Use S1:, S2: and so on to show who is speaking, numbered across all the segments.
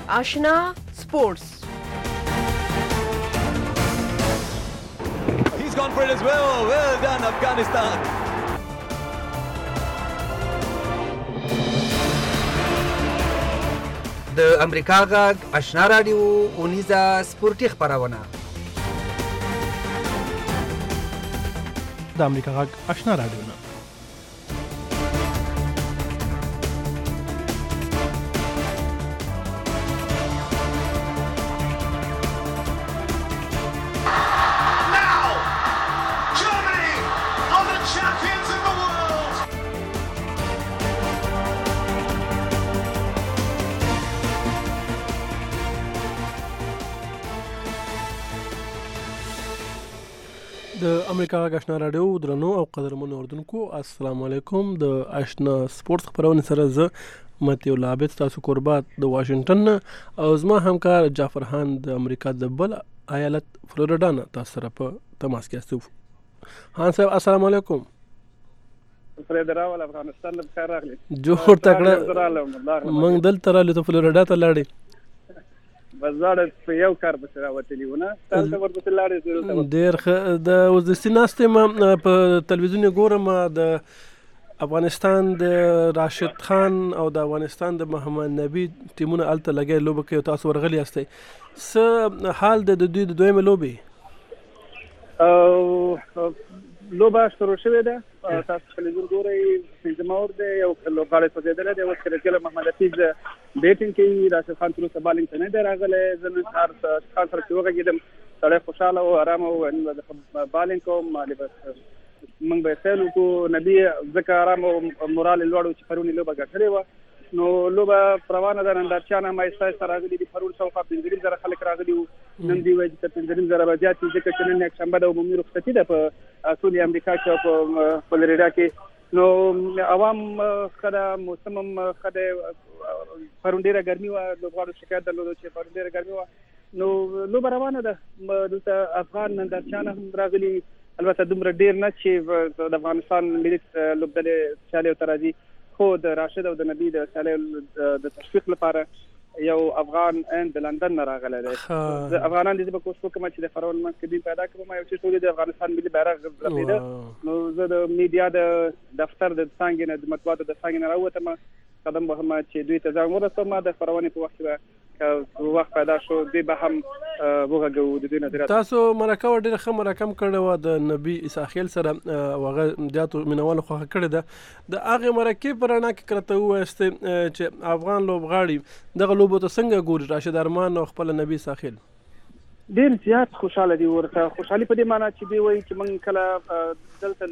S1: آشنا سپورتس.
S2: He's gone for it as well. Well done, Afghanistan.
S3: د امریکا غږ آشنا رادیو اونیزه سپورتي خپرونه.
S4: د امریکا غږ آشنا رادیو نه د امریکا غږ آشنا رادیو درنو او قدرمنو اوردونکو السلام علیکم. د آشنا سپورتس خبرونه سره زه متیو لابد تاسو قربات د واشنگټن او زما همکار جعفر خان د امریکا د بل ایالت فلوریدا نه تاسو سره په تماس کې استو. خان صاحب السلام علیکم.
S5: فلوریدا ول افغانستان په خیر راغلی.
S4: جوړ تکړه موږ دلته راغلو ته فلوریدا ته لاړې
S5: بازار په یو کار به راوتلیونه تاسو ورته لاړې
S4: ډېر د وزستیناسته ما په تلویزیون ګورم د افغانستان د راشد خان او د افغانستان د محمد نبی ټیمونه الته لګي لوبه کوي تاسو ورغلی استئ س حال د دوی د دویمه لوبي
S5: لوبه شروع شوې ده تاسو تلویزیون ګورئ پنځم اور دی یو لوبغاړی سوځیدل دی اوس کله محمد حفیظ بیټینګ کوي راشد خان تر اوسه بالینګ ته نه دی راغلی زه نن سهار خان سره چې وغږېدم سړی خوشحاله و ارامه و بالینګ کوم موږ به سیل وکړو نبي ځکه ارامه و مورال یې لوړ و چې پرونی لوبه ګټلې وه نو لوبه روانه ده نندارچیان هم آهسته راغلي دي پرون شاوخوا 15,000 خلک راغلي وو نن دوی وایي چې 15,000 به زیات وي ځکه چې نن یکشنبه ده عمومي رخصتي ده په ټولې امریکا کې او په فلوریدا کې نو عوام ښه ده موسم هم ښه دی پرون ډېره ګرمي وه لوبغاړو شکایت درلودو چې پرون ډېره ګرمي وه نو لوبه روانه ده دلته افغان نندارچیان هم راغلي البته دومره ډېر نه چې د افغانستان ملي لوبډلې سیالیو ته راځي خو د راشد او د نبی د سیالیو د تشویق لپاره یو افغان د لندن نه راغلی دی د افغانان دې به کوشش وکړم چې د فرعون منځ کې دوی پیدا کړم یو چې ټولې د افغانستان ملي بیرغ رپېده نو زه د میډیا د دفتر د څانګې نه د مطبوعاتو د څانګې نه راووتم قدم وهم چې دوی ته ځان ورسوم د فرعون په وخت کې وخت پیدا شو دوی به هم وغږو د دوی نظریات
S4: تاسو مرکه ډېره ښه مرکه کړې وه د نبي اساخیل سره او هغه زیاتو مینوالو خوښه کړې ده د هغې مرکې په رڼا کې کله ته ووایستې چې افغان لوبغاړي دغه لوبو ته څنګه ګوري راشد ارمان او خپل نبي اساخیل
S5: ډېر زیات خوشحاله دي ورته خوشحالي په دې معنی چې دوی وایي چې موږ کله دلته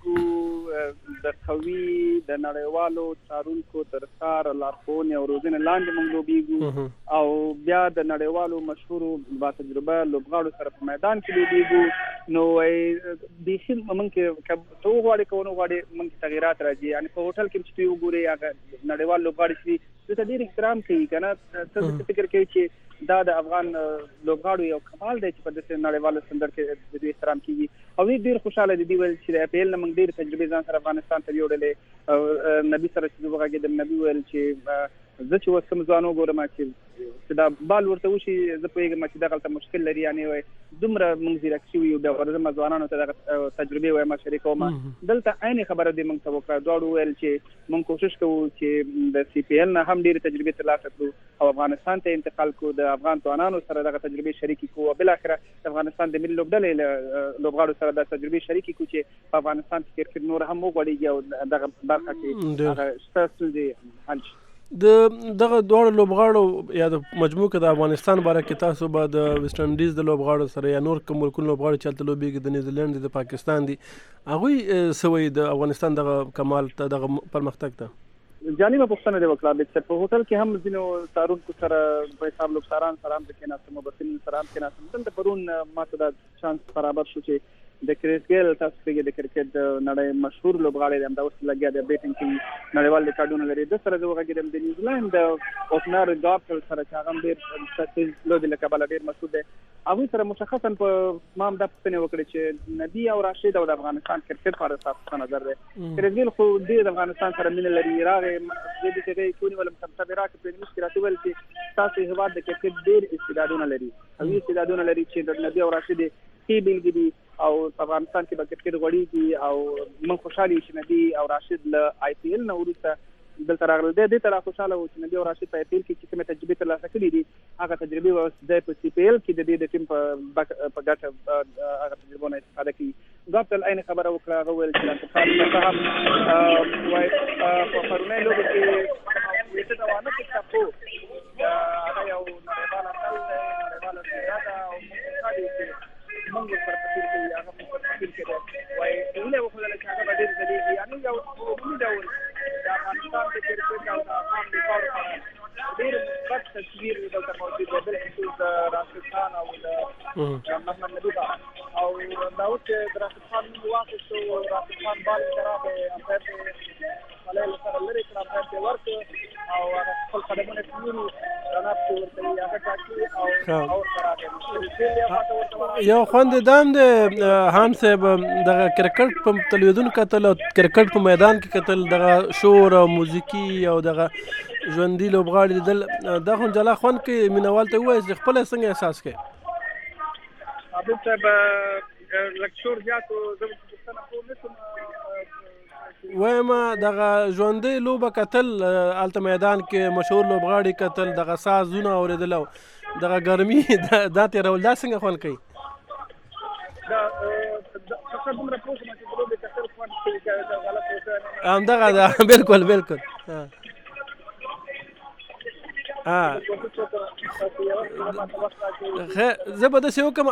S5: لوبېږو د قوي د نړیوالو څارونکو تر څار لارښوونې او روزنې لاندې موږ لوبېږو او بیا د نړیوالو مشهورو با تجربه لوبغاړو سره په میدان کې لوبېږو نو بیخي موږ کې ته وغواړې که ونه غواړې موږ کې تغیرات راځي یعنې په هوټل کې چې دوی وګورې هغه نړیوال لوبغاړي چې دوی ته ډېر احترام کوي که نه ته څه فکر کوي چې دا د افغان لوبغاړو یو کمال دی چې په داسې نړیوالو سندر کې د دوی احترام کېږي او دوی ډېر خوشحاله دي دوی ویل چې د اپی ایل نه موږ ډېرې تجربې ځان سره افغانستان ته یوړلې او نبي سره چې زه وغږېدم نبي ویل چې زه چې اوس کوم ځوان وګورم چې دا بال ورته وشي زه پوهېږم چې دغلته مشکل لري یعنې وایي دومره موږ ځیرک شوي یو بیا ورځم ځوانانو ته دغه تجربې وایم شریکوم دلته عینې خبره دې موږ ته وکړه دواړو ویل چې موږ کوشش کوو چې د سی پی ایل نه هم ډېرې تجربې ترلاسه کړو او افغانستان ته انتقال کړو د افغان ځوانانو سره دغه تجربې شریکې کړو او بالاخره د افغانستان د ملي لوبډلې لوبغاړو سره دا تجربې شریکې کړو چې په افغانستان کې کرکټ نور هم وغوړېږي او دغه برخه کې هغه شته ستونزې حل شي
S4: د دغه دواړو لوبغاړو یا د مجموع کې د افغانستان باره کې تاسو به د ویسټ انډیز د لوبغاړو سره یا نور کوم ملکونو لوبغاړي چې هلته لوبېږي د نیوزیلینډ د پاکستان دي هغوی څه وایي د افغانستان دغه کمال ته دغه پرمختګ ته
S5: جالبه پوښتنه دې وکړه بیت په هوټل کې هم ځینو څارونکو سره په حساب لوبساران سره هم کېناستم مبصرین سره هم کېناستم دلته پرون ماته دا چانس برابر شو چې د کریس ګیل تاسو پیږي د کرکټ نړۍ مشهور لوبغاړی دی، همدا اوس لګیا دی بیټینګ کې نړیوال ریکارډونه لري. د سره زه وغږېدم د نیوزیلینډ اوپنر ګابټل سره چې هغه هم ډېر تیز لوبې له کبله ډېر مشهور دی. هغوی سره مشخصا په ما هم دا پوښتنې وکړې چې نبي او راشد او د افغانستان کرکټ په اړه ستاسو نظر دی. کریس ګیل خو ډېر د افغانستان سره مینه لري، راغی زه دې هغې کې ونیولم سبسبې راکړې په نیوز کې راته وویل چې ستاسو هېواد د کرکټ ډېر استعدادونه لري، هغوی استعدادونه لري چې د نبي او راشد ښې بېلګې دي او په افغانستان کې به کرکټ غوړېږي او موږ خوشحاله یو چې نبي او راشد له آی پي ایل نه وروسته دلته راغلل. دی دې ته لا خوشحاله وو چې نبي او راشد په آی پي ایل کې چې کومې تجربې ترلاسه کړي دي هغه تجربې به اوس دی په سی پي ایل کې د دې د ټیم په ګټه هغه تجربو نه استفاده کوي. ګابټل عین خبره وکړه، هغه وویل چې راشد خان وایي په پرونۍ لوبې کې ویټه دوانه کې خو هغه یو نړیوال اتل دی، نړیواله څېره ده او موږ خوشحاله یو چې موږ ورسره په ټیم کې هغه موږ په ټیم کې دی. وایي هیله وکړله چې هغه به ډېر ځلېږي. یعنې یو عمومي ډول د افغانستان د کرکټ او د افغان لپاره ډېر مثبت تصویر دلته موجود دی، بالخصوص د راشد خان او د محمد نبي او دا اوس چې د راشد خان نوم واخیستو، راشد خان بال ته راغی، امپایر ته خولۍ له سره لرې کړه، امپایر ته ورکړ او هغه خپل قدمونه چې رناب چې ورته وي هغه ټاکي او ورته راغی.
S4: یو خوند دام دی هان صاحب، دغه کرکټ په تلویزیون کتل او کرکټ په میدان کې کتل، دغه شور او موسیقي او دغه ژوندي لوبغاړي لیدل دا خو جلا خوند کوي. مینوال ته ووایي چې خپله څنګه احساس کوي؟
S5: عابد صاحب لږ شور زیات و، زه پوښتنه کوم نه شم
S4: وایم دغه ژوندۍ لوبه کتل، هلته میدان کې مشهور لوبغاړي کتل، دغه سازونه اورېدل او دغه ګرمي دا تېرول، دا څنګه خوند کوي؟
S5: دا دومره پوه شوم چې د لوبې کتل خوند کوي که غلط اوسه
S4: همدغه ده. بالکل بالکل. زه به داسې وکړم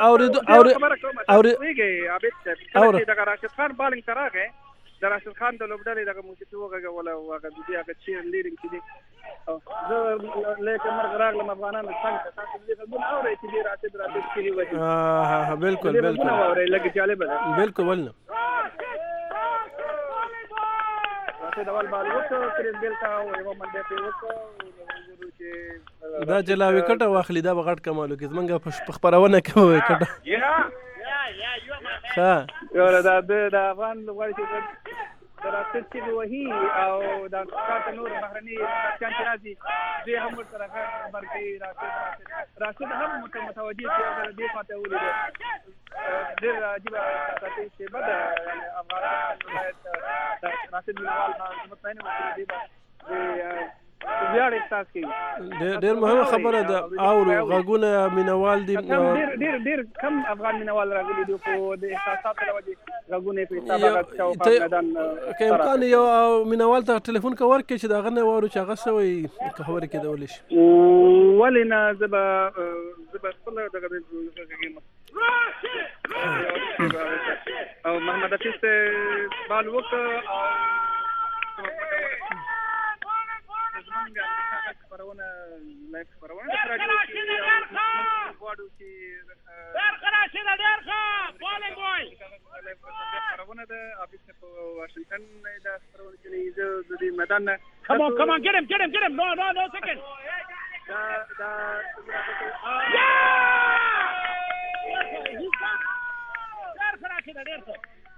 S5: دغه راشد خان بالنګ ته راغی، د راشد خان د لوبډلې دغه موسیقي وغږوله او هغه د دې هغه چیر لیډینګ چې دی زه لکه مرغ راغلم افغانانو څنګ ته تاسو دې غږونه اورئ چې دې راشد کلي وهي.
S4: بالکل بالکل
S5: اورئ لږ جالبه ده.
S4: بالکل ولنه
S5: راشد اول بال وکړ، کریس ګیل ته یوه منډه پرې وکړه
S4: دا چې لا وکټه واخلي دا به غټ کمال وکړي. زمونږ په خپرونه کې به وکټه
S5: دا د افغان لوبغاړي چې د راشد چې وهي او د ښار نور بهرني بچیان چې راځي دوی هم ورسره خبر کوي. راشد هم متوجه چې دې خواته ولیده، ډېر عجیبه احساساتي شیبه ده. افغانان باید راشد مینوال مطمئن وکړي دې به ویاړ احساس کوي.
S4: ډېر مهمه خبره ده. اورو غږونه مینوال دي،
S5: ډېر کم افغان مینوال راغلي دي خو د احساساتو له وجې غږونه په حساب هغه شاوخوا میدان
S4: که امکان یو مینوال ته ټلیفون که ورکړې چې د هغه نه واورو چې هغه څه وایي که خبرې کېدولی شي.
S5: ولې نه، زه به خپله دغه غږېږم او محمد حفیظ ته بال وکړه او زمونږ خپرونه لایف خپرونه د راډیو کې غواړو چې ډېر ښه راشد، ډېر ښه بالنګ وایي خپرونه ده. حافظ صاحب په واشنګټن دا خپرونه کوي، زه د دې میدان نه come on get him no second دا ډېر ښه راشد، ډېر ښه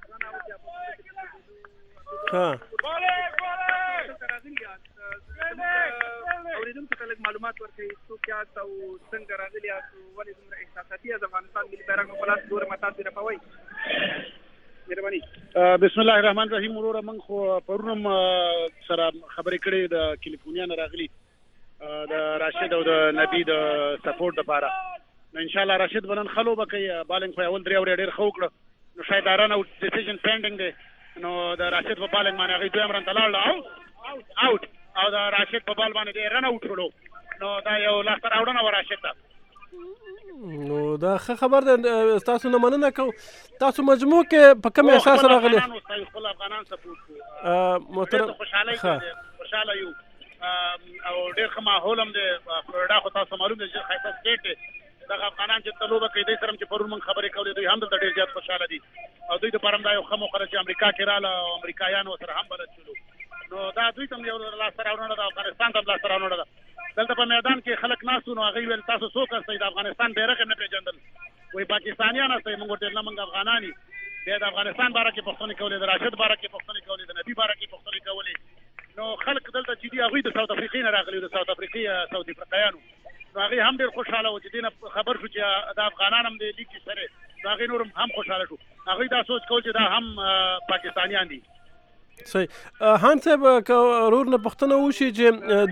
S5: اورېدونکو ته لږ معلومات ورکوي څوک یاست او څنګه راغلي یاست، ولې دومره احساساتي یاست افغانستان ملي بیرغ مو په لاس ګورم تاسو یې رپوئ. مهرباني.
S1: بسم الله الرحمن الرحیم. وروره موږ خو پرون هم سره خبرې کړې د کلیفورنیا نه راغلي د راشد او د نبي د سپورټ دپاره. نو انشاءالله راشد به نن ښه لوبه کوي. بالنګ خو یې اول درې اورې ډېر ښه وکړه، نو شاید رن اوټ ډیسیژن پینډینګ دی، نو د راشد په بالنګ باندې هغوی دویم رن ته لاړله اوټ او د راشد په بال باندې دی رن اوټ شولو، نو دا یو لاسته راوړنه وه راشد ته.
S4: نو دا ښه خبر دی. تاسو نه مننه کوو. تاسو مجموع کې په کوم احساس راغلی؟
S1: خپل افغانان سپورټ کوو،
S4: محترم
S1: خوشحاله یو او ډېر ښه ماحول هم دی. فلوریډا خو تاسو معلوم دی چې ښایسته سټیټ دی، دغه افغانان چې لوبه کوي دوی سره چې پرون موږ خبرې کولې دوی هم دلته ډېر زیات خوشحاله دي او دوی دپاره هم دا یو ښه موقع ده چې امریکا کې راله او امریکایانو سره هم بلد شولو نو دا دوی ته هم یو لاسته راوړنه ده افغانستان ته هم لاسته راوړنه ده دلته په میدان کې خلک ناست وو نو هغوی ویل تاسو څوک هستئ د افغانستان بیرغ یې نه پېژندل وایي پاکستانیان هستئ موږ ورته ویل نه موږ افغانان یو بیا د افغانستان باره کې پوښتنې کولې د راشد باره کې پوښتنې کولې د نبي باره کې پوښتنې کولې نو خلک دلته چې دي هغوی د ساوت افریقې نه راغلي د ساوت افریقایانو نو هغوی هم ډېر خوشحاله وو چې دې نه خبر شو چې د افغانان هم د لیګ کې سره نو هغوی نور هم خوشحاله شو هغوی دا سوچ کول چې دا هم پاکستانیان دي
S4: صحیح هان صاحب که ورور نه پوښتنه وشي چې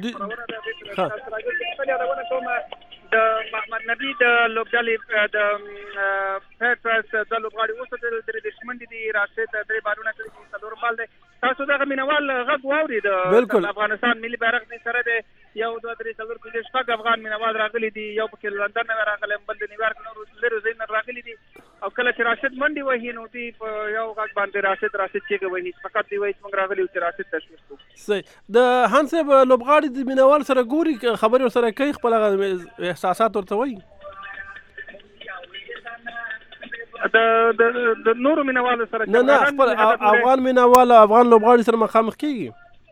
S5: د محمد نبی د لوبډلې د فیټرس د لوبغاړي اوس د درې شمندې دي راشد درې بالونه کړي دي څلور بال دی تاسو دغه مینوال غږ واورید د افغانستان ملي بیرغ دی سره دی یو دوه درې څلور پنځه شپږ افغان مینوال راغلي دي یو پکې لندن نه راغلی بل د نیویارک نه لرې ځای نه راغلي دي او کله چې راشد منډې وهي نو دوی په یو غږ باندې راشد چیغې وهي فقط دوی وایي چې موږ راغلي چې راشد تشویق کړو
S4: صحیح د هان صاحب لوبغاړي د مینوال سره ګوري خبرې ورسره کوي خپل احساسات ورته وایي
S5: د نورو مینوالو سره
S4: نه خپل افغان مینوال افغان لوبغاړي سره مخامخ کیږي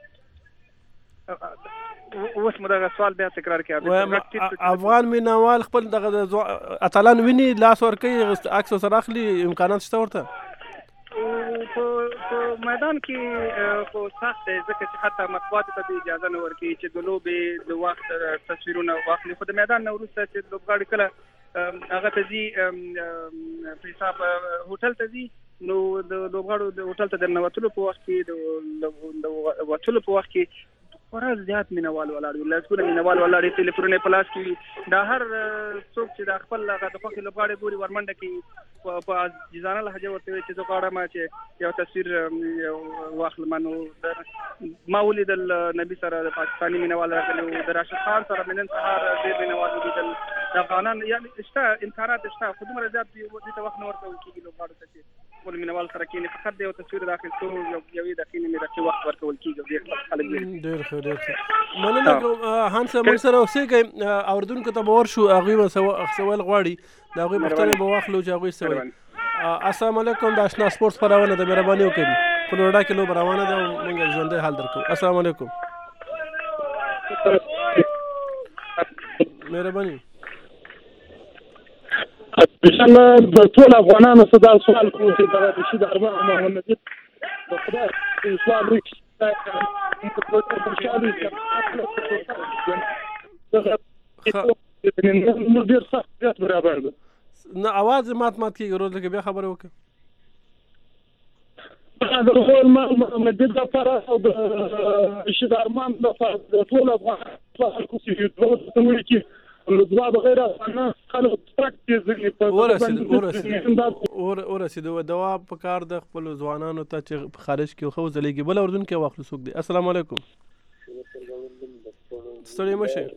S5: اوس مو دغه سوال بیا تکرار کړئ
S4: افغان مینوال خپل دغه اتلان ویني لاس ورکوي عکس سره اخلي امکانات شته ورته
S5: په میدان کې خو سخت دی ځکه چې حتی مطبوعاتو ته اجازه نه ورکوي چې د لوبې د وخت تصویرونه واخلي خو د میدان نه وروسته چې لوبغاړي کله هغه ته ځي په حساب هوټل ته ځي نو د لوبغاړو د هوټل ته د ننوتلو په وخت کې د وتلو په وخت کې خورا زیات مینوال ولاړ وي لسګونه مینوال ولاړ دي ټلیفونونه په لاس کې دا هر څوک چې د خپل هغه د خوښې لوبغاړي ګوري ورمنډه کې په عاجزانه لهجه ورته وایي چې زه غواړم چې یو تصویر واخلم نو ما ولیدل نبي سره د پاکستاني مینوال راغلي وو د راشد خان سره مې نن سهار ډېر مینوال ولیدل د افغانان یعنې شته امکانات شته خو دومره زیات دې ته وخت نه ورکول کېږي لوبغاړو ته چې خپل مینوال سره کېني فقط د یو تصویر د اخیستو یوې دقیقې نیمې دقیقې وخت ورکول کېږي ډېر خلک
S4: ډېر ښه مننه هان صاحب موږ سره اوسېږئ اورېدونکو ته به ورشو هغوی به سوال غواړي د هغوی پوښتنې به واخلو چې هغوی څه وایي السلام علیکم د اشنا سپورټس خپرونه ده مهرباني وکړئ فلوریډا کې لوبه روانه ده او موږ ژوندی حال درکوو السلام علیکم مهرباني
S6: انشاءالله د ټول افغانانو څخه دا سوال کوم چې د رشید ارمان او محمد نجیب د خدای سوال وکړي ډېر سخت زیات برابر ده
S4: نه اواز مات کېږي روز لکه بیا خبرې وکړه
S6: د محمد نجیب لپاره او د رشید ارمان لپاره د ټول افغانانو خلکو چې دوه کې دوه بغیر افغانان خلک
S4: ورسېدو دوا په کار د خپلو ځوانانو ته چې په خارج کې خو ځلېږي بل اردوونکی واخلو څوک دی السلام علیکم ستړي مه شئ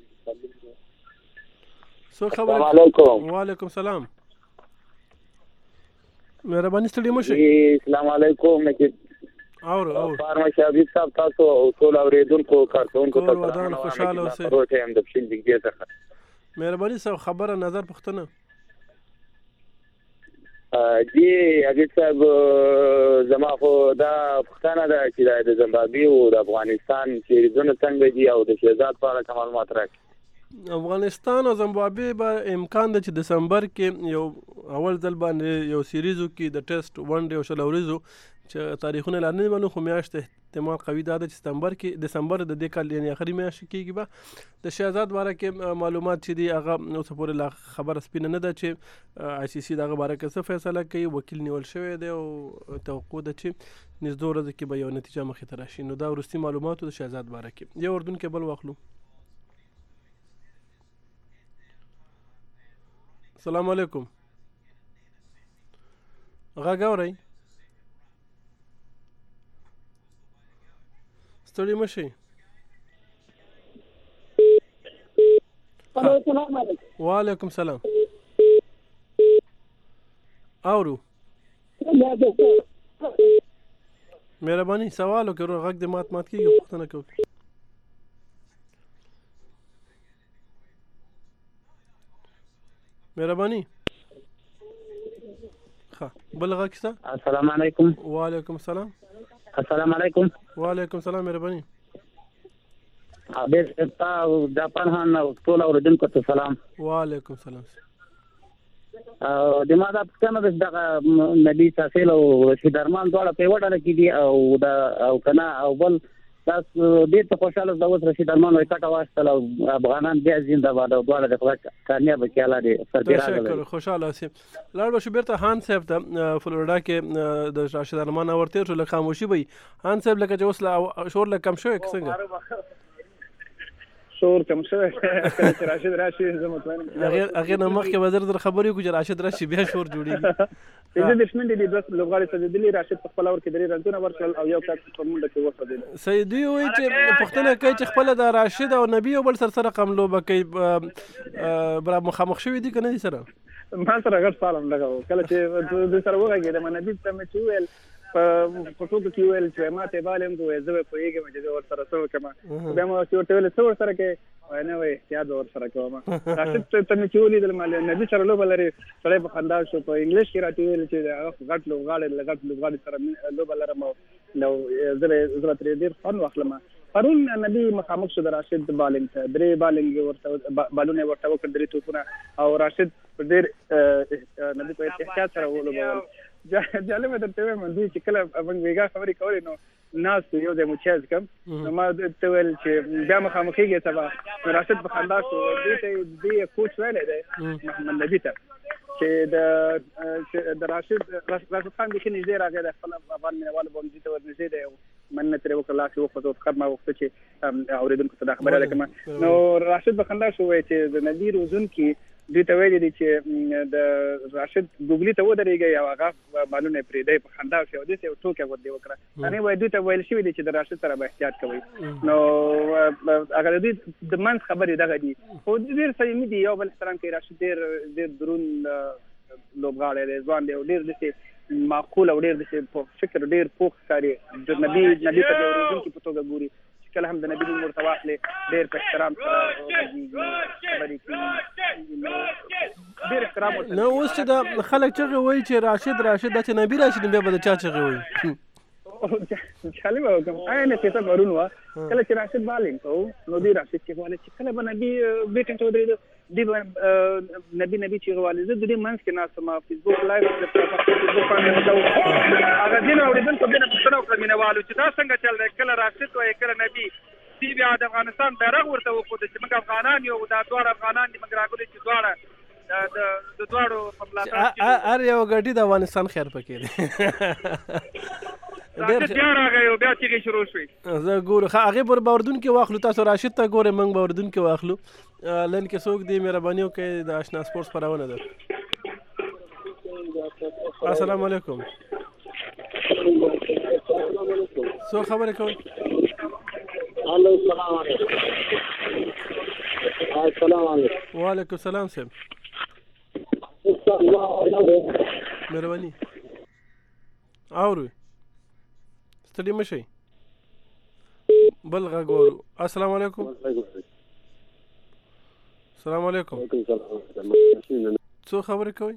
S4: څوک خبرې وعلیکم السلام مهرباني ستړي مه شئ
S7: السلام علیکم
S4: اورو
S7: فارما شابیب صاحب تاسو ټول اوریدونکو کارکونکو ته
S4: ودان خوشاله اوسئ
S7: روټه هم د پښین دګې څخه
S4: مهرباني صاحب خبره نظر پوښتنه
S7: جی اګید صاحب زما خو دا پوښتنه ده چې د زمبابوې او د افغانستان سیریزونه څنګه دي او د شهزاد په اړه معلومات راکړئ
S4: افغانستان او زمبابوې به امکان ده چې دسمبر کې یو اول ځل باندې یو سیریزو کې د ټیسټ ون ډے او شل ورځو چې تاریخونه لا نه منو خو میاشت احتمال قوي ده چې دسمبر د دې کال یعنې اخري میاشت کېږي به د شهزاد باره کې معلومات چې دي هغه اوسه پورې لا خبره سپینه نه ده چې آی سی سی دغه باره کې څه فیصله کوي وکیل نیول شوی دی او توقع ده چې نږدې ورځو کې به یو نتیجه مخې ته راشي نو دا وروستي معلوماتو د شهزاد باره کې یو اردوونکی بل واخلو السلام علیکم غږ اورئ ستړي مه شئ وعلیکم السلام اورو مهرباني سوال وکړو غږ دې مات کېږي پوښتنه کوو مهرباني ښه بل غږ شته.
S7: السلام علیکم.
S4: وعلیکم السلام.
S7: السلام علیکم.
S4: وعلیکم السلام. مهرباني
S7: عابد صاحب د پنهان ټول اوریدونکو ته سلام.
S4: وعلیکم السلام.
S7: د ما دا پښتنه د نبی تاسیل او رشید ارمان دواړه په وډه کې دي او کنا او بل تاسو ډېر ته خوشاله زوس رشید ارمان وکټه واشتل او افغانان بیا زنده‌باد او دواړه د کامیاب کېاله دي سرتیرا
S4: تشکر خوشاله اوسئ. لاړ بشو بیرته خان صاحب ته فلوریډا کې د رشید ارمان ورته شو له خاموشي وي. خان صاحب لکه چې اوس شور له کم شوی څنګه
S5: شور کم شوی چې راشد راشي زه مطمئن
S4: هغه نه مخکې وزیر در خبرې کو چې راشد راشي بیا شور جوړیږي.
S5: د دښمن دي د لوبغاړي ته د راشد په خپل اور کې درې رنونه ورکړل او یو کس په منډه کې وسدل.
S4: سید دوی وایي چې پښتنه کوي چې خپل د راشد او نبی او بل سره رقم لوبه کوي برا مخامخ شوی دي کنه دي سره
S5: ما سره غټ سلام لګاو کله چې د سره وګورم د نبی ته مې ویل په ټوکو کې ویل چې ما ته بالم کوې زه په یوه چې ور سره سو کما بیا مو چې ورته ویل څو سره کې نه وای احتیاط ور سره کوم راشد ته مې چولې د نبی سره لوبه لري سره په خندا شو په انګلیش کې راته ویل چې غټ لوبغاړي سره لوبه لرم نو زه ترې ډیر فن واخلم. پرون نبی مخامخ شو د راشد بالینګ ته درې بالینګ ورته بالونه ورته وکړ درې توپونه او راشد ډیر نبی په احتیاط سره ولوبه. جالب درته وایم دوی چې کله موږ ویګا خبرې کولې نو ناس یو د موچاز کم نو ما ته ویل چې بیا مخامخېږي سبا راشد په خندا شو دوی ته دی کوچ ویلې دی محمد نبی ته چې د راشد خان د کې نږدې راغی د خپل افغان مینوال باندې ته ورنږدې دی مننه ترې وکړه لاس یې وخوځو فقط ما وغوښته چې اورېدونکو ته دا خبره درکړم. نو راشد په خندا شو وایي چې د نبي روزونکي دوی ته ویلي دي چې د راشد ګوګلي ته ودرېږي او هغه بالونه پرېږدي په خندا شو او داسې یو ټوکه ورته وکړه. هغې وایي دوی ته ویل شوي دي چې د راشد سره به احتیاط کوئ. نو هغه د دوی د منځ خبرې دغه دي خو ډېر صمیمي دي یو بل احترام کوي. راشد ډېر دروند لوبغاړی دی ځوان دی او ډېر داسې معقول او ډېر داسې په فکر ډېر پوخ ښکاري. د نبي ته د روزونکي په توګه ګوري کله هم د نبی نوم ورته واخلې ډېر په احترام سره خبرې کوي ډېر احترام ورته.
S4: نو اوس چې د خلک چغې وایي چې راشد دا چې نبی راشد بیا به د چا چغې وایي
S5: جالبه وکړم عین کیسه پرون وه کله چې راشد بالینګ کوو نو دوی راشد چغوالی چې کله به نبي بیټینګ ته ودرېده دوی به نبي چغوالی. زه د دې منځ کې ناست ما فیسبوک لایو فیسبوک باندې هغه ځینو اورېدونکو بیا پوښتنه وکړه مینهوالو چې دا څنګه چل دی کله راشد وایي کله نبي دوی بیا د افغانستان بیرغ ورته وښوده چې موږ افغانان یو دا دواړه افغانان دي موږ راغلي چې دواړه د دواړو په ملاتړ
S4: هر یو ګډي د افغانستان خیر پکې دی.
S5: بیا راغی او بیا چیغې شروع شوې.
S4: زه ګورو هغې پر باوردون کې واخلو تاسو راشد ته ګورئ موږ باوردون کې واخلو. لین کې څوک دی مهرباني وکړئ د اشنا سپورټس خپرونه ده. السلام علیکم څوک خبرې کوئ؟
S6: السلام علیکم.
S4: وعلیکم السلام صاحب مهرباني اورو ستړي مه شئ بل غږ اورو. السلام علیکم. السلام علیکم څو خبرې کوئ؟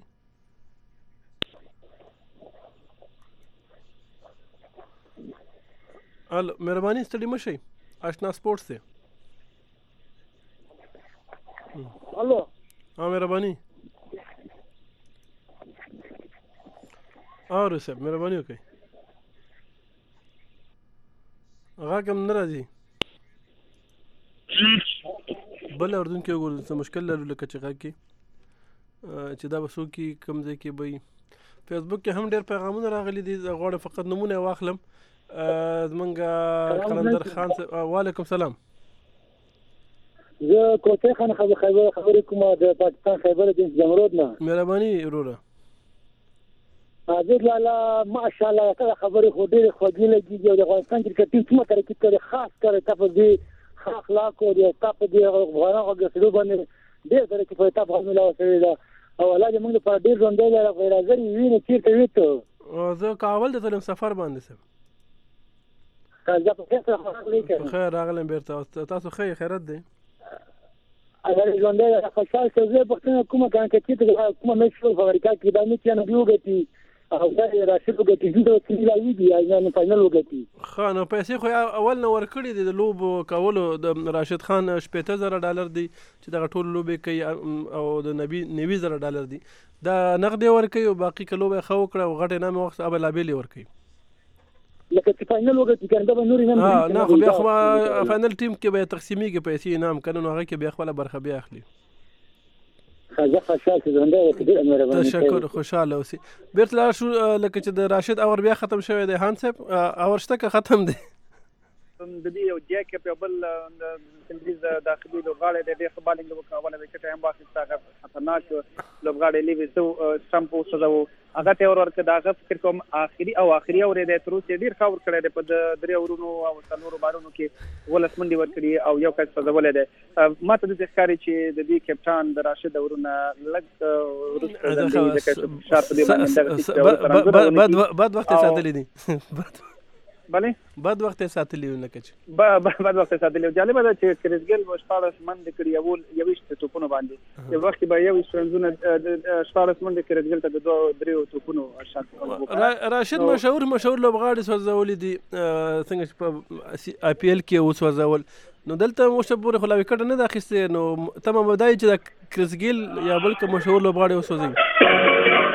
S4: مهرباني ستړي مه شئ اشنا سپورټس دی.
S6: الو
S4: مهرباني اورو صاحب مهرباني وکړئ غږ هم نه راځي. بل اردون کې وګورو څه مشکل لرو لکه چې غږ کې چې دا به څوک کوم ځای کې به فیسبوک کې هم ډېر پیغامونه راغلي دي. زه غواړم فقط نومونه واخلم. زمونږ قلندر خان صاحب وعلیکم السلام.
S6: زه کوټې خان خبرې کوم د پاکستان خیبر د زمرود نه.
S4: مهرباني وروره.
S6: حاضر لاله ماشاءالله کله خبرې خو ډېرې خوږې لګېږي او د افغانستان کرکټ ټیم څومره ترقي کړې خاص کر تا په دې ښه اخلاقو او تا په دې افغانانو ګرځېدو باندې ډېر ترقي په تا په میلاوه شوې ده او الله دې موږ لپاره ډېر ژوندی لري غیرحاضر یې وینې چېرته وي ته
S4: زه کابل ته تلم سفر باندې صاحب.
S6: زه په خیر سره راغلی
S4: خیر راغلم بېرته تاسو ښه خیرت دی
S6: اگر ژوندۍ خوشحال شه زه پښتنه کومه کانکچې ته کومه مې شو فابریکا کې دا مې نه دیوګتی او دا راشد وګتی د سیلای دی یا نه فائنل وګتی
S4: خان او پیسې خو اول نو ورکړي دي د لوب کولو د راشد خان $150,000 دي چې دا ټول لوب کوي او د $90,000 دي دا نقد ورکوي او باقي کلو به خو کړه او غټه نامه وخت ابل ابل ورکوي
S6: لکه چې فائنل وګتی کنده به نور
S4: نه خو بیا خو فائنل ټیم کې به تقسیمي کې پیسې انعام کنه نو هغه کې بیا خپل برخه بیا اخلي
S6: خزه خوشاله ژوندۍ وکړي امر
S4: تشکر خوشاله اوسې بیرته لاړ شو لکه چې د راشد اور بیا ختم شوی دی هان صاحب اور شته که ختم دی
S5: د دې یو جیک په بل انګلیز داخلي لوبغاړي د دې بالینګ وکاوله وکټ هم واخیسته هغه خطرناک لوبغاړي لیوي سو سټمپ وسو هغه ته ورکه دا فکر کوم اخري اور د تر اوسه ډیر خاور کړی دی په درې اورونو او څلورو بارونو کې ولس منډي ورکړي او یو کس فزولې ده ماته د ښکاری چې د دې کپټان د راشد اورونه لګ ورسره د دې شارپ دی باندې
S4: بد وخت ساتلی دي
S5: بلې
S4: بد وخت ساتلی لکه چې
S5: بد وخت ساتلی جالب ده چې کریس ګیل مشپارس منډ کړی اول یويشت توپونو باندې یو وخت به یو شرنزونه شپارس منډ کریس ګیل ته د درې توپونو شاته
S4: راشد مشهور لوبغاړي سوځول دي څنګه په آی پی ایل کې اوس وځول نو دلته مشبور خو لا وکټ نه داخسته نو تمام بدای چې کریس ګیل یا بلکې مشهور لوبغاړي وسوځي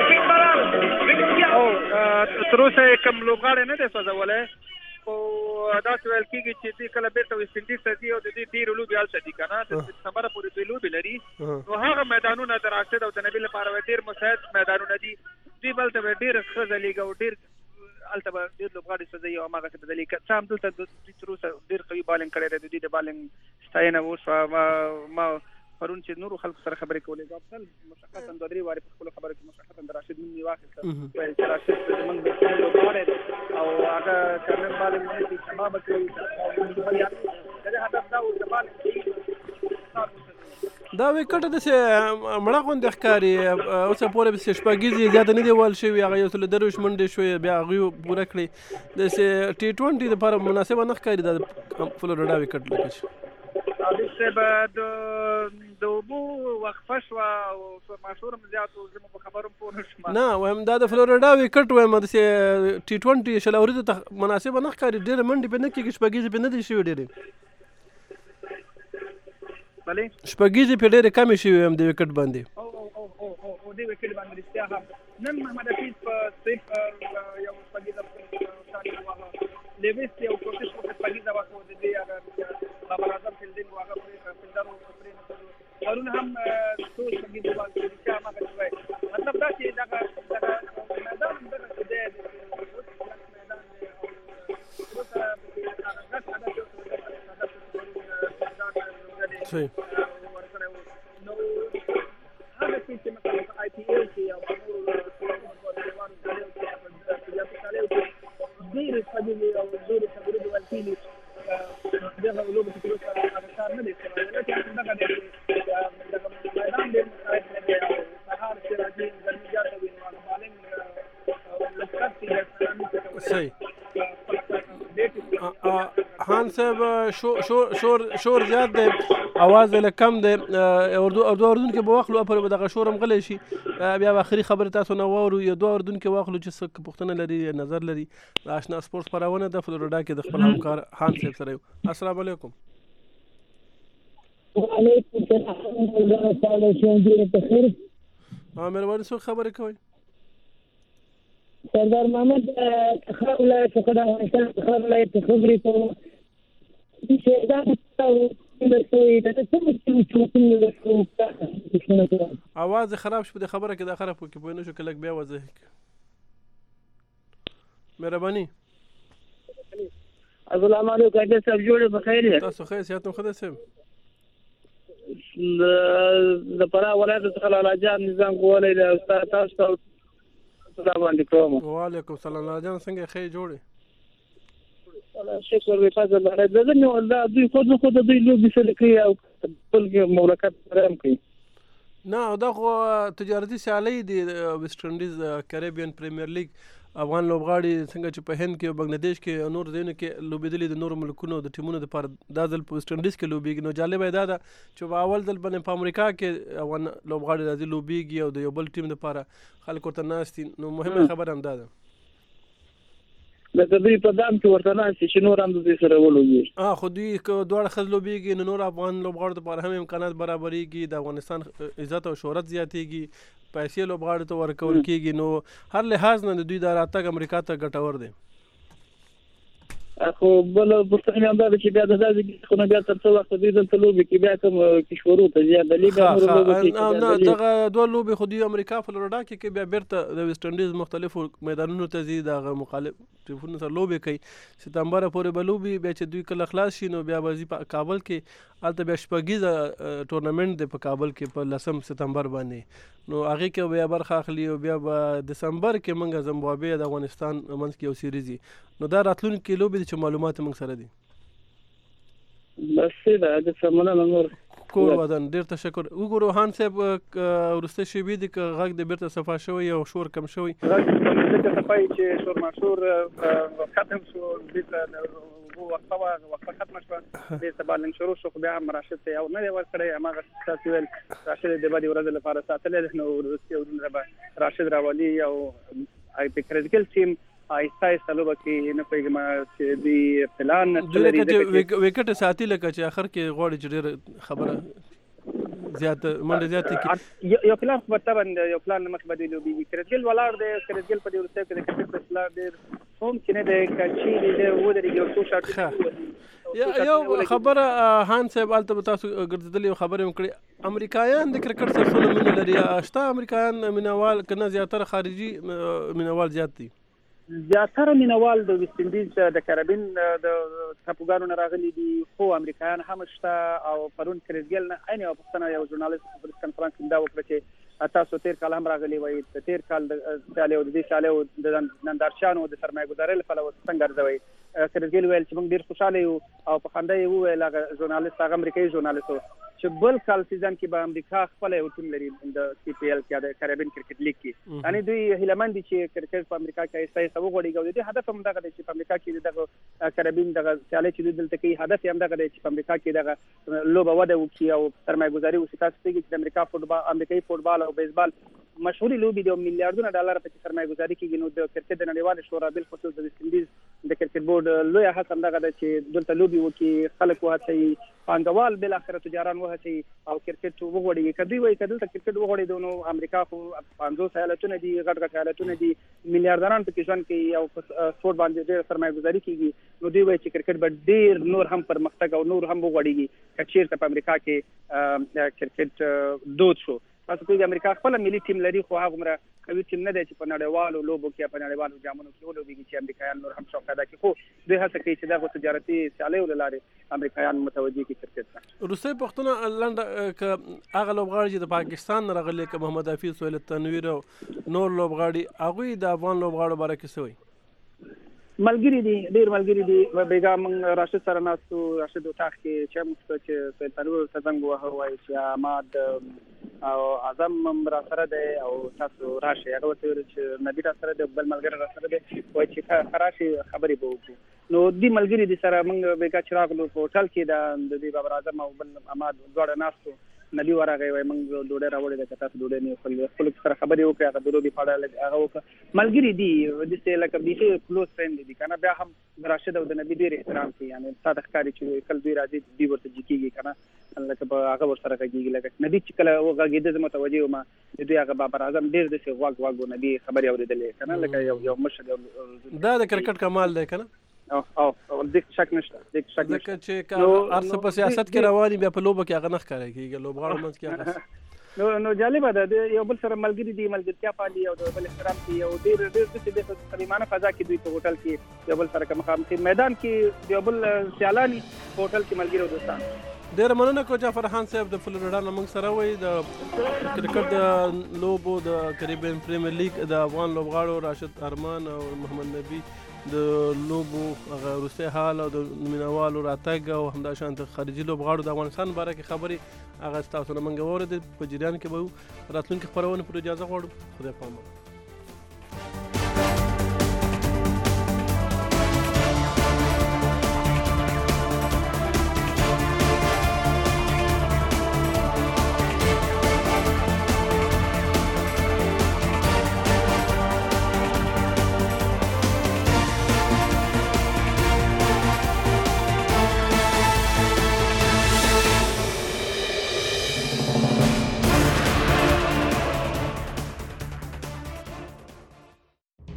S5: تر اوسه کوم لوبغاړي نه دی سوځولای او دا ویل کېږي چې دې کله بیرته ویسټ انډیز ته ځي او د دې ډېرو لوبې هلته دي که نه د سپتمبره پورې دوی لوبې لري نو هغه میدانونه د راشد او د نبیل لپاره ډېر مساعد میدانونه دي دوی به هلته به ډېر ښه ځلیږي او ډېر هلته به ډېر لوبغاړي سوځوي او هماغسې به ځلیږي څه هم دلته دوی تر اوسه ډېر قوي بالینګ کړی دی د دوی د بالینګ ستاینه وشوه ما پرون چې نورو خلکو سره خبرې کولې ځابطل مشخصا دوه درې وارې په خپلو خبرو کې مشخصا د راشد نوم یې واخیسته ویل چې راشد زموږ د لوبغاړی دی او هغه که نن بالینګ ونه کړي سبا به کوي د دې هدف دا و چې بالینګ
S4: دا وکټ داسې مړه غوندې ښکاري اوسه پورې پسې شپږیزې زیاته نه دی وال شوي هغه یو څه درویشت منډې شوې بیا هغوی پوره کړې داسې T20 دپاره مناسبه نه ښکاري دا د فلوریډا وکټ لکه چې
S5: دسته به د اوبو وقفه شوه او مشهور هم زیات و زه مو په خبرو پوه نه شوم
S4: نه وایم دا د فلوریډا وکټ وایم داسې T20 شل اوریزو ته مناسبه نه ښکاري ډېره منډې پرې نه کېږي شپږیزې پرې نه دي شوي ډېرې شپږیزې پرې ډېرې کمې شوي وایم د وکټ باندې
S5: او دې وکټ باندې رښتیا هم نن محمد حفیظ په صرف یو شپږیزه لیویس یو کوشش وکړ شپږیزه واخلو د دې هغه بابر اعظم فیلډینګ هغه فیلډر پرې پرون هم څو شپږیزې باندې رښتیا هماغه شوی مطلب دا چې دغه میدان دغه دی
S4: صحیح خان صاحب شور زیات دی اواز له کم دی اردو اردن کې به واخلو پر دغه شور هم غلی شي بیا به اخري خبرې تاسو نه واورو یا دوه اردن کې واخلو چې څه پوښتنه لري نظر لري آشنا سپورټس خپرونه د فلوریډا کې د خپل همکار خان صاحب سره یو السلام علیکم
S6: وعلیکم السلام
S4: مهرباني څوک خبرې کوئ
S6: سردار محمد خبر ولایت څخه د افغانستان ولایت خبرې کوم چې دا
S4: اواز خراب شو د خبره کې دا خراب کو کې پوه نه شو کله بیا وځي مهرباني
S7: السلام علیکم کاکا صاحب جوړ بخیر
S4: تاسو خیر سیادت خدای صاحب
S7: د پرا ولایت څخه لالاجان نظام کولای د استاد تاسو السلام علیکم
S4: وعلیکم السلام لالاجان څنګه خیر جوړه
S7: شکر وي فضل الله زه نه ولدا دوی خود دوی لوبي سره کوي او خپل مملکت پرم کوي
S4: نه دا خو تجارتي سیالۍ دي ویسټ انډیز کریبین پریمیر لیګ افغان لوبغاړي څنګه چې په هند کې او بنگلاديش کې نور ځایونو کې لوبېدلي د نورو ملکونو د ټیمونو دپاره دا ځل په ویسټ انډیز کې لوبېږي. نو جالبه دا ده چې په اول ځل باندې په امریکا کې افغان لوبغاړي راځي لوبېږي او د یو بل ټیم دپاره خلک ورته ناست دي. نو مهمه خبره هم دا ده
S5: لکه دوی په دام کې ورته ناست چې نور هم د دوی سره ولوبېږي.
S4: خو دوی که دواړه ښځې لوبېږي نو نور افغان لوبغاړو دپاره هم امکانات برابرېږي، د افغانستان عزت او شهرت زیاتېږي، پیسې لوبغاړو ته ورکول کېږي. نو هر لحاظ نه د دوی دا راتګ امریکا ته ګټور دی.
S5: خو بل پوښتنه هم دا ده چې بیا د داسې خو نه بیا تر څو وخته دوی دلته لوبې کې بیا کوم کشورو ته ځي د لیګ
S4: نه دغه دوه لوبې خو دوی امریکا فلوریډا کې بیا بیرته د ویسټ انډیز مختلفو میدانونو ته ځي، دغه مخالف ټیمونو سره لوبې کوي. سپتمبر پورې به لوبې بیا چې دوی کله خلاص شي نو بیا به ځي په کابل کې، هلته بیا شپږیزه ټورنمنټ دی په کابل کې په 10 سپتمبر باندې. نو هغې کې بیا برخه اخلي او بیا به دسمبر کې موږ زمبابوې د افغانستان منځ کې یو سیریز وي. نو دا راتلونکي لوبې دي چې معلومات موږ سره دي.
S5: بس دا د سمونه نور
S4: کور ودان ډېر تشکر. وګورو هان صاحب وروسته شیبې دي که غږ د بیرته صفا شوی او شور کم شوی؟
S5: غږ صفای چې شور مشهور ختم شو، بیرته وقفه ختمه شوه، بیرته بالنګ شروع شو. خو بیا هم راشد ته یو نه دی ورکړی، هماغه تاسو ویل راشد د بدې ورځې لپاره ساتلی دی. نو وروستي ورځونه به راشد راولي او په کرکټ ټیم آهسته لوبه کې نه پوهېږم چې دوی پلان
S4: لري وکټ ساتي، لکه چې اخر کې غواړي چې ډېر خبره زیات منډه زیات کی
S5: یو پلان خو طبعا یو پلان مخ بدلی لوبي کرکټ ولاړ دی. کرکټ په دې ورسته کې د کرکټ پلان ډېر هم چې نه دی کچې دی و درې یو څو شاټ
S4: یو خبره هان صاحب البته تاسو ګرځېدلې خبره هم کړې، امریکایان د کرکټ سره څونه مینه لري؟ شته امریکایان مینوال که نه زیاتره خارجي مینوال زیات دي؟
S5: زیاتره مینوال د ویسټ انډیز د کریبین د ټاپوګانو نه راغلي دي، خو امریکایان هم شته. او پرون کریسګل نه عین یو پوښتنه یو ژورنالیست په کنفرانس کې دا وکړه چې تاسو تیر کال هم راغلي وای، تیر کال د سیالي او د دې سیالي او د نندارچیانو د سرمایه ګذارۍ لپاره څنګه ارزوي؟ کریسګل ویل چې موږ ډېر خوشاله یو او په خندا یې وویل هغه ژورنالیست، هغه امریکایي ژورنالیست، چې بل کال سیزن کې به امریکا خپل یو ټیم لري د سی پی ایل کې د کریبین کرکټ لیګ کې. یعنی دوی هیلهمند دي چې کرکټ په امریکا کې ایسته وغوړي. او د هدف هم دغه دی چې په امریکا کې دغه کریبین دغه سیالي چې دلته کوي، هدف هم دغه دی چې په امریکا کې دغه لوبه وده وکړي او سرمایه ګذاري وشي. تاسو ته چې د امریکا فوټبال، امریکایي فوټبال او بیسبال مشهوري لوبې دي او میلیارډونه ډالر په سرمایه ګذاري کېږي. نو د کرکټ د نړیوال شورا بالخصوص د ویسټ انډیز د کرکټ بورډ لوی هڅه هم دغه ده چې دلته لوبې وکړي، خلک وهڅوي، پانګوال بالاخره تجاران وهڅوي او کرکټ وغوړي. که دوی وایي که دلته کرکټ وغوړېدو نو امریکا خو 50 ایالتونه دي، غټ ایالتونه دي، میلیارډران پکې ژوند کوي او په سپورټ باندې ډېره سرمایه ګذاري کېږي. نو دوی وایي چې کرکټ به ډېر نور هم پرمختګ او نور هم وغوړېږي که چېرته په امریکا کې کرکټ دود شو. تاسو په امریکا خپل ملي ټیم لري، خو هغه عمره قوي ټیم نه دی چې په نړیوالو لوبو کې په نړیوالو جامونو کې ولوبېږي چې امریکایان نور هم شوق پیدا کړي. خو دوی هڅه کوي چې دغه تجارتي سیالیو له لارې امریکایان متوجه کړي کرکټ ته.
S4: وروستۍ پوښتنه لنډه، که هغه لوبغاړي چې د پاکستان نه راغلي که محمد حفیظ، سهیل تنویر او نور لوبغاړي، هغوی د افغان لوبغاړو باره کې څه وایي؟
S5: ملګری دي، ډېر ملګری دي. بیګا موږ راشد سره ناستو، راشد اطاق کې چې موږ چې سهیل تنویر ته زنګ ووهه وایي چې احمد او اعظم هم را سره دی او تاسو راشئ. هغه ورته ویل چې نبي را سره دی، بل ملګری را سره دی، وایي چې راشئ خبرې به وکړو. نو دې ملګري دي سره موږ بیګا چې راغلو په هوټل کې د دې بابر اعظم او بل احمد دواړه ناستو. نبي ورغی، وایي موږ ډوډۍ راوړې ده، که تاسو ډوډۍ نه خپل سره خبرې وکړئ، هغه د لوبې په اړه هغه وکړه. ملګري دي داسې لکه بیخي کلوز فرینډ دي که نه. بیا هم د راشد او د نبي ډېر احترام کوي. یعنې تا ته ښکاري چې کله دوی راځي دوی ورته جي کېږي که نه، لکه په هغه ورسره غږېږي. لکه نبي چې کله وغږېده زه متوجه وم د دوی هغه بابر اعظم ډېر داسې غوږ و نبي خبرې اورېدلې که نه، لکه یو مشر.
S4: دا د کرکټ کمال دی که نه؟
S5: او دې شک نشته، دې شک نشته
S4: چې هر څه په سیاست کې رواني، بیا په لوبه کې هغه نه ښکاره کېږي، لوبغاړو منځ کې هغه
S5: نو جالبه ده. یو بل سره ملګري دي، ملګرتیا پالي او د بل احترام کوي او ډېر داسې د صمیمانه فضا کې دوی په هوټل کې یو بل سره مخامخ میدان کې یو بل سیالاني په هوټل کې ملګري او دوستان.
S4: ډېره مننه کو جعفر خان صاحب د فلوریډا نه موږ سره وایي د کرکټ د لوبو د کریبین پریمیر لیګ د افغان لوبغاړو راشد ارمان او محمد نبی د لوبو هغه وروستی حال او د مینوالو راتګ او همداشانته خارجي لوبغاړو د افغانستان باره کې خبرې هغه ستاسو نه موږ واورېدې. په جریان کې به راتلونکي خپرونې پورې اجازه غواړو. خدای پامان.